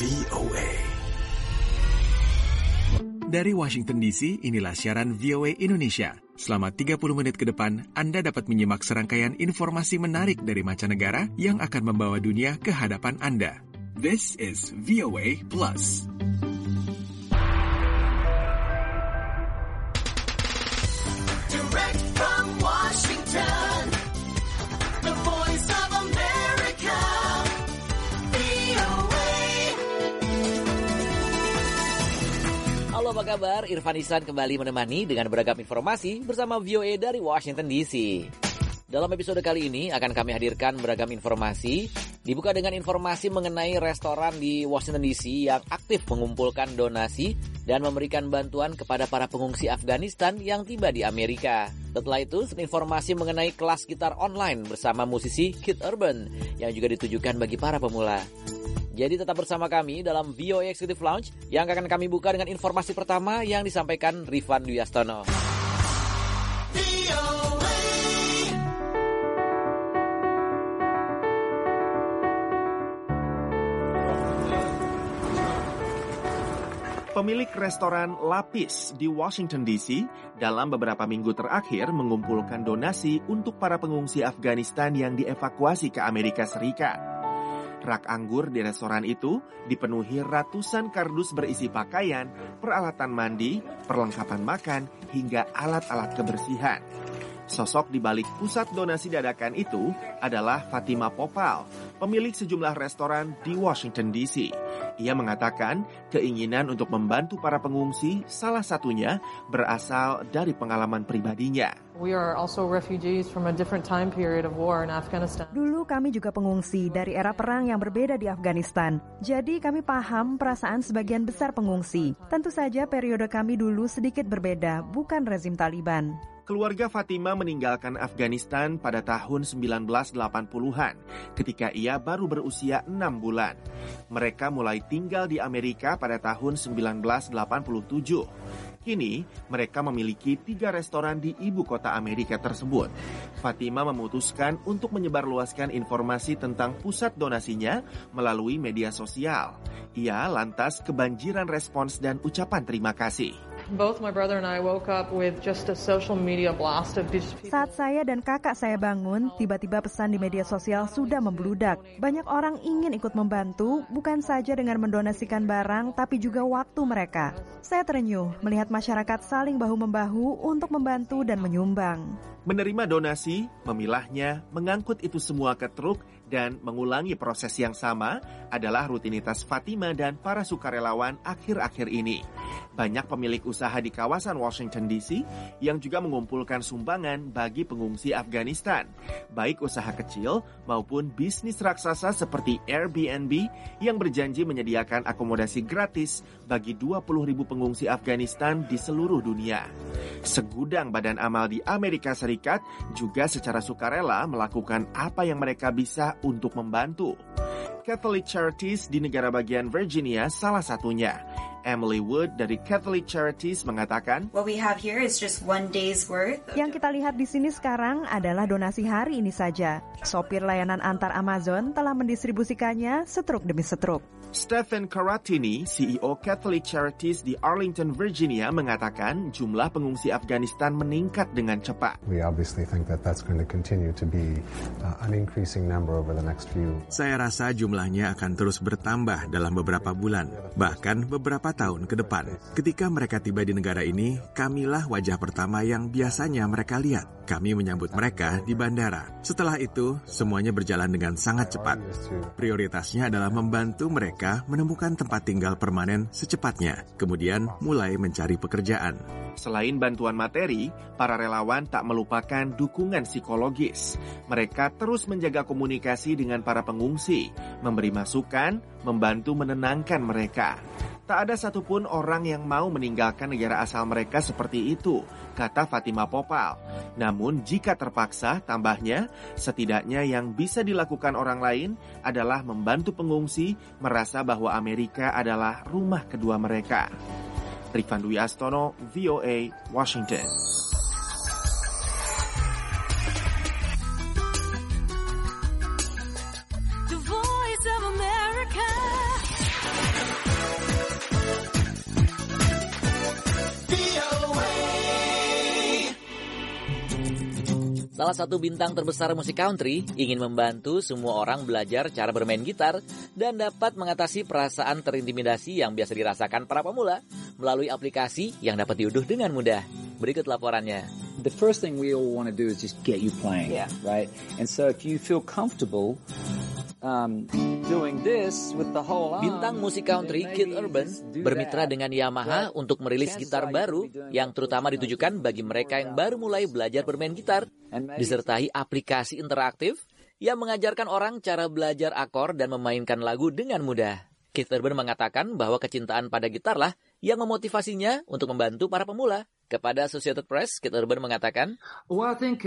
VOA. Dari Washington DC, inilah siaran VOA Indonesia. Selama 30 menit ke depan, Anda dapat menyimak serangkaian informasi menarik dari mancanegara yang akan membawa dunia ke hadapan Anda. This is VOA Plus. Direct from Washington, the voice of America, VOA. Halo, apa kabar? Irfan Ihsan kembali menemani dengan beragam informasi bersama VOA dari Washington DC. Dalam episode kali ini akan kami hadirkan beragam informasi. Dibuka dengan informasi mengenai restoran di Washington DC yang aktif mengumpulkan donasi dan memberikan bantuan kepada para pengungsi Afghanistan yang tiba di Amerika. Setelah itu, informasi mengenai kelas gitar online bersama musisi Keith Urban yang juga ditujukan bagi para pemula. Jadi tetap bersama kami dalam VOA Executive Lounge yang akan kami buka dengan informasi pertama yang disampaikan Rifan Dwi Astono. Pemilik restoran Lapis di Washington DC dalam beberapa minggu terakhir mengumpulkan donasi untuk para pengungsi Afghanistan yang dievakuasi ke Amerika Serikat. Rak anggur di restoran itu dipenuhi ratusan kardus berisi pakaian, peralatan mandi, perlengkapan makan, hingga alat-alat kebersihan. Sosok di balik pusat donasi dadakan itu adalah Fatima Popal, pemilik sejumlah restoran di Washington DC. Ia mengatakan keinginan untuk membantu para pengungsi salah satunya berasal dari pengalaman pribadinya. We are also refugees from a different time period of war in Afghanistan. Dulu kami juga pengungsi dari era perang yang berbeda di Afghanistan. Jadi kami paham perasaan sebagian besar pengungsi. Tentu saja periode kami dulu sedikit berbeda, bukan rezim Taliban. Keluarga Fatima meninggalkan Afghanistan pada tahun 1980-an ketika ia baru berusia 6 bulan. Mereka mulai tinggal di Amerika pada tahun 1987. Kini, mereka memiliki 3 restoran di ibu kota Amerika tersebut. Fatima memutuskan untuk menyebarluaskan informasi tentang pusat donasinya melalui media sosial. Ia lantas kebanjiran respons dan ucapan terima kasih. Both my brother and I woke up with just a social media blast of these people. Saat saya dan kakak saya bangun, tiba-tiba pesan di media sosial sudah membludak. Banyak orang ingin ikut membantu, bukan saja dengan mendonasikan barang, tapi juga waktu mereka. Saya terenyuh melihat masyarakat saling bahu-membahu untuk membantu dan menyumbang. Menerima donasi, memilahnya, mengangkut itu semua ke truk, dan mengulangi proses yang sama adalah rutinitas Fatima dan para sukarelawan akhir-akhir ini. Banyak pemilik usaha di kawasan Washington DC yang juga mengumpulkan sumbangan bagi pengungsi Afghanistan, baik usaha kecil maupun bisnis raksasa seperti Airbnb yang berjanji menyediakan akomodasi gratis bagi 20.000 pengungsi Afghanistan di seluruh dunia. Segudang badan amal di Amerika Serikat juga secara sukarela melakukan apa yang mereka bisa untuk membantu. Catholic Charities di negara bagian Virginia salah satunya. Emily Wood dari Catholic Charities mengatakan, What we have here is just one day's worth. Yang kita lihat di sini sekarang adalah donasi hari ini saja. Sopir layanan antar Amazon telah mendistribusikannya setruk demi setruk. Stephen Caratini, CEO Catholic Charities di Arlington, Virginia, mengatakan jumlah pengungsi Afghanistan meningkat dengan cepat. We obviously think that that's going to continue to be an increasing number over the next few. Saya rasa jumlahnya akan terus bertambah dalam beberapa bulan, bahkan beberapa tahun ke depan. Ketika mereka tiba di negara ini, kamilah wajah pertama yang biasanya mereka lihat. Kami menyambut mereka di bandara. Setelah itu, semuanya berjalan dengan sangat cepat. Prioritasnya adalah membantu mereka menemukan tempat tinggal permanen secepatnya, kemudian mulai mencari pekerjaan. Selain bantuan materi, para relawan tak melupakan dukungan psikologis. Mereka terus menjaga komunikasi dengan para pengungsi, memberi masukan, membantu menenangkan mereka. Tak ada satupun orang yang mau meninggalkan negara asal mereka seperti itu, kata Fatima Popal. Namun jika terpaksa, tambahnya, setidaknya yang bisa dilakukan orang lain adalah membantu pengungsi merasa bahwa Amerika adalah rumah kedua mereka. Rifan Dwi Astono, VOA, Washington. The voice of America, Salah satu bintang terbesar musik country ingin membantu semua orang belajar cara bermain gitar dan dapat mengatasi perasaan terintimidasi yang biasa dirasakan para pemula melalui aplikasi yang dapat diunduh dengan mudah. Berikut laporannya. The first thing we all want to do is just get you playing, right? And so if you feel comfortable doing this with the whole arm, bintang musik country Keith Urban bermitra dengan Yamaha untuk merilis gitar baru yang terutama ditujukan bagi mereka yang baru mulai belajar bermain gitar, disertai aplikasi interaktif yang mengajarkan orang cara belajar akor dan memainkan lagu dengan mudah. Keith Urban mengatakan bahwa kecintaan pada gitarlah yang memotivasinya untuk membantu para pemula. Kepada Associated Press, Keith Urban mengatakan, well, I think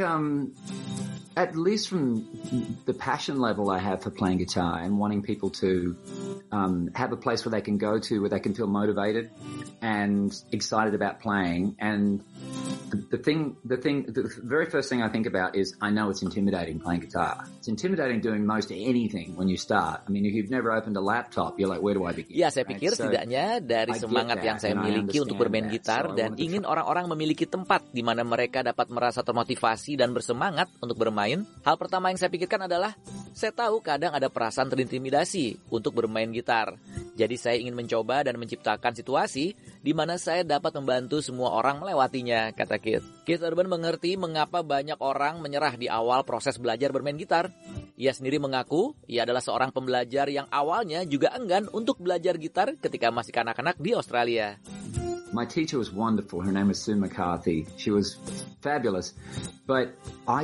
at least from the passion level I have for playing guitar and wanting people to have a place where they can go to, where they can feel motivated and excited about playing. And the very first thing I think about is I know it's intimidating playing guitar. It's intimidating doing most anything when you start. I mean, if you've never opened a laptop, you're like, where do I begin? Ya, saya pikir setidaknya dari semangat yang saya miliki untuk bermain gitar dan ingin orang-orang memiliki tempat di mana mereka dapat merasa termotivasi dan bersemangat untuk bermain. Hal pertama yang saya pikirkan adalah, saya tahu kadang ada perasaan terintimidasi untuk bermain gitar. Jadi saya ingin mencoba dan menciptakan situasi di mana saya dapat membantu semua orang melewatinya, kata Keith. Keith Urban mengerti mengapa banyak orang menyerah di awal proses belajar bermain gitar. Ia sendiri mengaku, ia adalah seorang pembelajar yang awalnya juga enggan untuk belajar gitar ketika masih kanak-kanak di Australia. My teacher was wonderful. Her name was Sue McCarthy. She was fabulous. But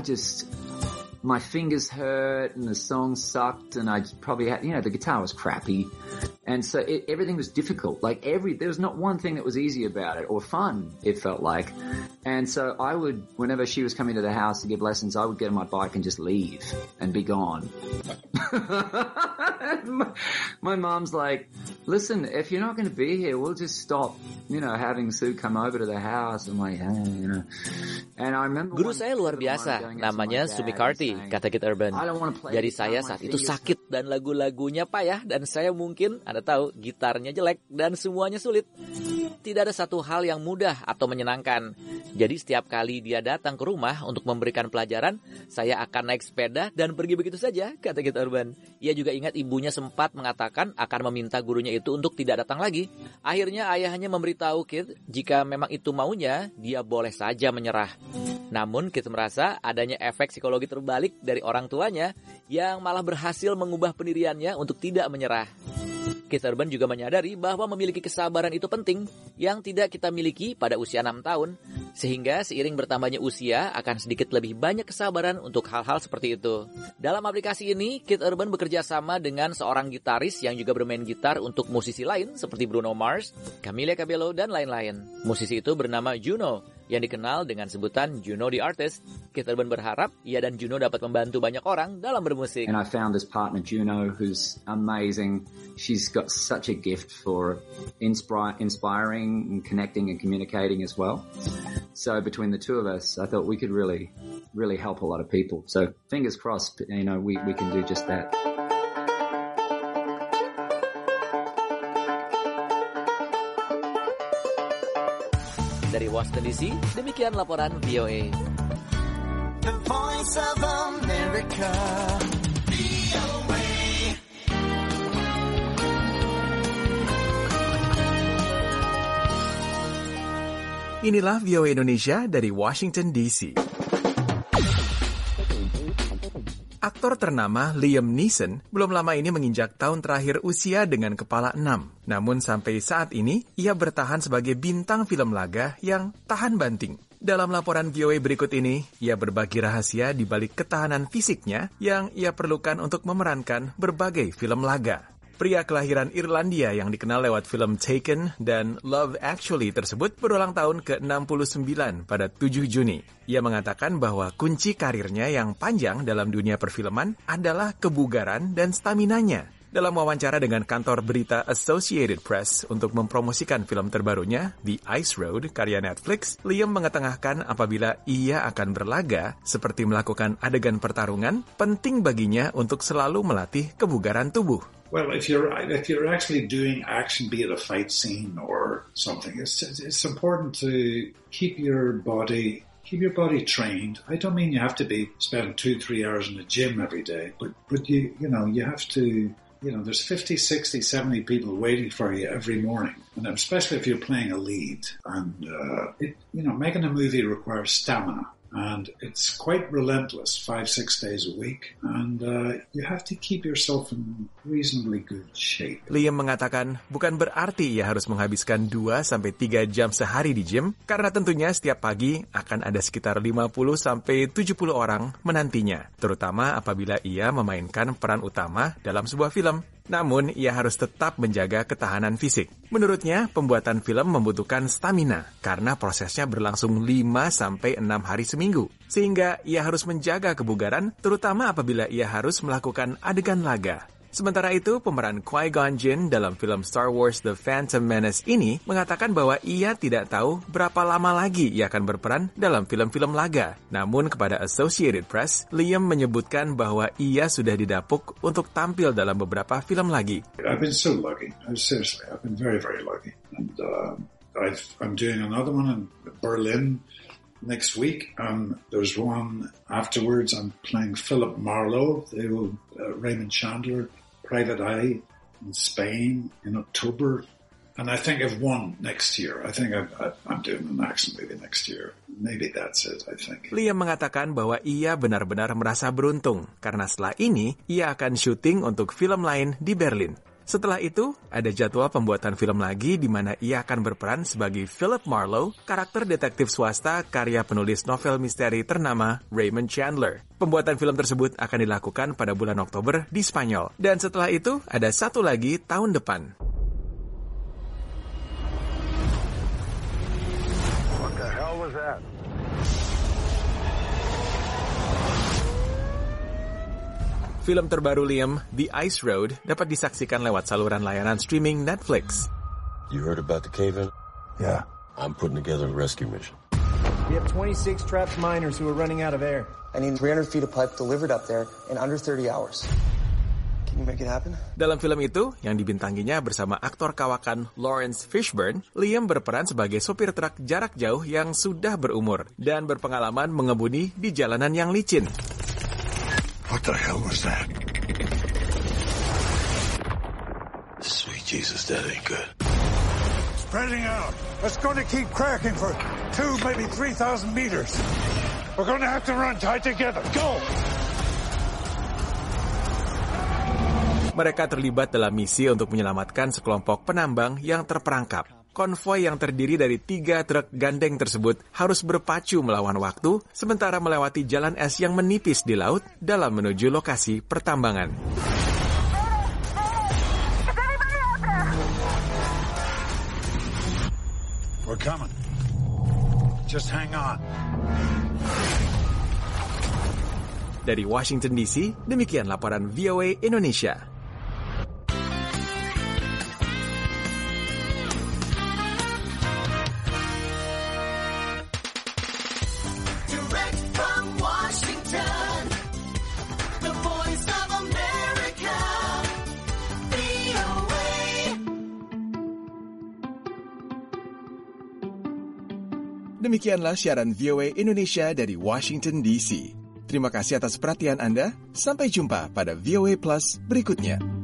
my fingers hurt and the song sucked and I probably had, the guitar was crappy. And so everything was difficult. There was not one thing that was easy about it or fun, it felt like. And so I would, whenever she was coming to the house to give lessons, I would get on my bike and just leave and be gone. My mom's like, listen, if you're not going to be here, we'll just stop, having Sue come over to the house. I'm like, And I remember guru saya luar biasa, namanya Sue McCarthy, kata Keith Urban. Jadi saya saat itu sakit dan lagu-lagunya payah dan saya mungkin, Anda tahu, gitarnya jelek dan semuanya sulit. Tidak ada satu hal yang mudah atau menyenangkan. Jadi setiap kali dia datang ke rumah untuk memberikan pelajaran, saya akan naik sepeda dan pergi begitu saja, kata Keith Urban. Ia juga ingat ibunya sempat mengatakan akan meminta gurunya itu untuk tidak datang lagi. Akhirnya ayahnya memberitahu Keith jika memang itu maunya, dia boleh saja menyerah. Namun Keith merasa adanya efek psikologi terbalik dari orang tuanya yang malah berhasil mengubah pendiriannya untuk tidak menyerah. Keith Urban juga menyadari bahwa memiliki kesabaran itu penting yang tidak kita miliki pada usia 6 tahun. Sehingga seiring bertambahnya usia akan sedikit lebih banyak kesabaran untuk hal-hal seperti itu. Dalam aplikasi ini, Keith Urban bekerja sama dengan seorang gitaris yang juga bermain gitar untuk musisi lain seperti Bruno Mars, Camila Cabello, dan lain-lain. Musisi itu bernama Juno, yang dikenal dengan sebutan Juno the Artist. Keith Urban berharap ia dan Juno dapat membantu banyak orang dalam bermusik. And I found this partner Juno who's amazing. She's got such a gift for inspiring and connecting and communicating as well. So between the two of us, I thought we could really, really help a lot of people. So fingers crossed, we can do just that. Dari Washington DC, demikian laporan VOA. The Voice of America. VOA. Inilah VOA Indonesia dari Washington DC. Aktor ternama Liam Neeson belum lama ini menginjak tahun terakhir usia dengan kepala 6. Namun sampai saat ini, ia bertahan sebagai bintang film laga yang tahan banting. Dalam laporan VOA berikut ini, ia berbagi rahasia di balik ketahanan fisiknya yang ia perlukan untuk memerankan berbagai film laga. Pria kelahiran Irlandia yang dikenal lewat film Taken dan Love Actually tersebut berulang tahun ke-69 pada 7 Juni. Ia mengatakan bahwa kunci karirnya yang panjang dalam dunia perfilman adalah kebugaran dan staminanya. Dalam wawancara dengan kantor berita Associated Press untuk mempromosikan film terbarunya, The Ice Road, karya Netflix, Liam mengetengahkan apabila ia akan berlaga seperti melakukan adegan pertarungan, penting baginya untuk selalu melatih kebugaran tubuh. Well, if you're actually doing action, be it a fight scene or something, it's important to keep your body keep your body trained. I don't mean you have to be spending 2-3 hours in the gym every day, but you have to. There's 50, 60, 70 people waiting for you every morning, and especially if you're playing a lead. And making a movie requires stamina. And it's quite relentless, 5-6 days a week. And you have to keep yourself in reasonably good shape. Liam mengatakan bukan berarti ia harus menghabiskan 2-3 jam sehari di gym, karena tentunya setiap pagi akan ada sekitar 50-70 orang menantinya, terutama apabila ia memainkan peran utama dalam sebuah film. Namun, ia harus tetap menjaga ketahanan fisik. Menurutnya, pembuatan film membutuhkan stamina karena prosesnya berlangsung 5-6 hari seminggu. Sehingga ia harus menjaga kebugaran, terutama apabila ia harus melakukan adegan laga. Sementara itu, pemeran Qui-Gon Jinn dalam film Star Wars The Phantom Menace ini mengatakan bahwa ia tidak tahu berapa lama lagi ia akan berperan dalam film-film laga. Namun kepada Associated Press, Liam menyebutkan bahwa ia sudah didapuk untuk tampil dalam beberapa film lagi. I've been so lucky. Seriously, I've been very, very lucky. And I'm doing another one in Berlin next week. There's one afterwards. I'm playing Philip Marlowe, Raymond Chandler, Private Eye in Spain in October. And I think I've won next year. I think I'm doing an action movie next year. Maybe that's it, I think. Liam mengatakan bahwa ia benar-benar merasa beruntung karena setelah ini ia akan syuting untuk film lain di Berlin. Setelah itu, ada jadwal pembuatan film lagi di mana ia akan berperan sebagai Philip Marlowe, karakter detektif swasta karya penulis novel misteri ternama Raymond Chandler. Pembuatan film tersebut akan dilakukan pada bulan Oktober di Spanyol. Dan setelah itu, ada satu lagi tahun depan. What the hell was that? Film terbaru Liam, The Ice Road, dapat disaksikan lewat saluran layanan streaming Netflix. You heard about the cave-in? Yeah. I'm putting together a rescue mission. We have 26 trapped miners who are running out of air. I need 300 feet of pipe delivered up there in under 30 hours. Can you make it happen? Dalam film itu, yang dibintanginya bersama aktor kawakan Lawrence Fishburne, Liam berperan sebagai sopir truk jarak jauh yang sudah berumur dan berpengalaman mengemudi di jalanan yang licin. What the hell was that? Sweet Jesus, that ain't good. Spreading out. It's going to keep cracking for 2, maybe 3,000 meters. We're going to have to run tight together. Go! Mereka terlibat dalam misi untuk menyelamatkan sekelompok penambang yang terperangkap. Konvoi yang terdiri dari 3 truk gandeng tersebut harus berpacu melawan waktu, sementara melewati jalan es yang menipis di laut dalam menuju lokasi pertambangan. We're coming. Just hang on. Dari Washington DC, demikian laporan VOA Indonesia. Demikianlah siaran VOA Indonesia dari Washington DC. Terima kasih atas perhatian Anda. Sampai jumpa pada VOA Plus berikutnya.